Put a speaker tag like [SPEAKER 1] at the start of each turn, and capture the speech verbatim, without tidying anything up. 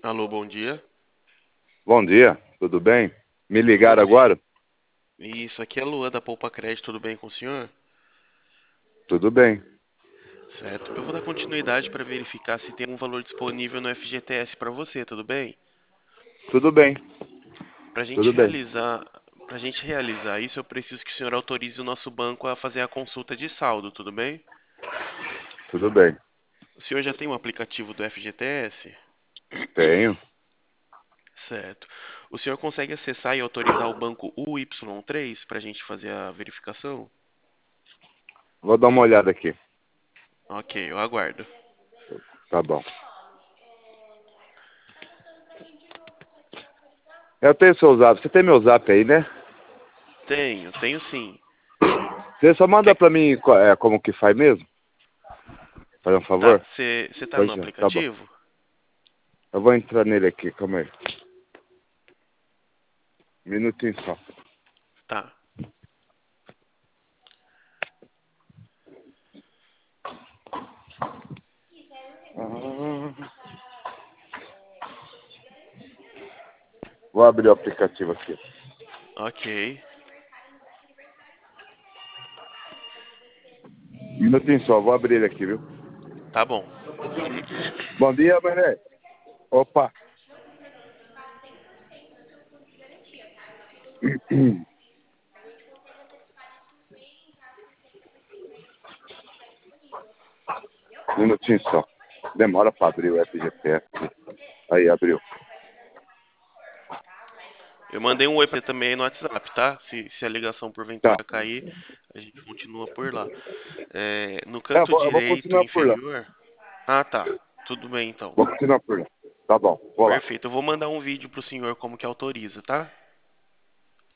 [SPEAKER 1] Alô, bom dia.
[SPEAKER 2] Bom dia, tudo bem? Me ligaram
[SPEAKER 1] Tudo bem?
[SPEAKER 2] agora?
[SPEAKER 1] Isso, aqui é a Lua da Poupa Crédito, tudo bem com o senhor?
[SPEAKER 2] Tudo bem.
[SPEAKER 1] Certo. Eu vou dar continuidade para verificar se tem algum valor disponível no F G T S para você, tudo bem?
[SPEAKER 2] Tudo bem,
[SPEAKER 1] Para a gente
[SPEAKER 2] tudo bem.
[SPEAKER 1] realizar, para gente realizar isso, eu preciso que o senhor autorize o nosso banco a fazer a consulta de saldo, tudo bem?
[SPEAKER 2] Tudo bem.
[SPEAKER 1] O senhor já tem um aplicativo do F G T S?
[SPEAKER 2] Tenho.
[SPEAKER 1] Certo. O senhor consegue acessar e autorizar o banco U Y três para a gente fazer a verificação?
[SPEAKER 2] Vou dar uma olhada aqui.
[SPEAKER 1] Ok, eu aguardo.
[SPEAKER 2] Tá bom. Eu tenho seu zap. Você tem meu zap aí, né?
[SPEAKER 1] Tenho, tenho sim.
[SPEAKER 2] Você só manda
[SPEAKER 1] Quer...
[SPEAKER 2] pra mim co- é, como que faz mesmo? Faz um
[SPEAKER 1] Tá,
[SPEAKER 2] favor?
[SPEAKER 1] você tá no
[SPEAKER 2] Pois é, tá bom.
[SPEAKER 1] aplicativo?
[SPEAKER 2] Eu vou entrar nele aqui, calma aí. Um minutinho só.
[SPEAKER 1] Tá.
[SPEAKER 2] Ah, vou abrir o aplicativo aqui.
[SPEAKER 1] Ok.
[SPEAKER 2] Um minutinho só, vou abrir ele aqui, viu?
[SPEAKER 1] Tá bom.
[SPEAKER 2] Bom dia, Mané. Opa. Um minutinho só. Demora pra abrir o F G P S. Aí, abriu.
[SPEAKER 1] Eu mandei um oi pra você também no WhatsApp, tá? Se, se a ligação
[SPEAKER 2] Tá.
[SPEAKER 1] porventura cair, a gente continua por lá. É, no
[SPEAKER 2] É, eu
[SPEAKER 1] canto
[SPEAKER 2] vou, eu vou
[SPEAKER 1] direito
[SPEAKER 2] continuar por lá.
[SPEAKER 1] inferior. Ah, tá. Tudo bem então.
[SPEAKER 2] Vou continuar por lá. Tá bom, vou lá.
[SPEAKER 1] Perfeito. Eu vou mandar um vídeo pro senhor como que autoriza, tá?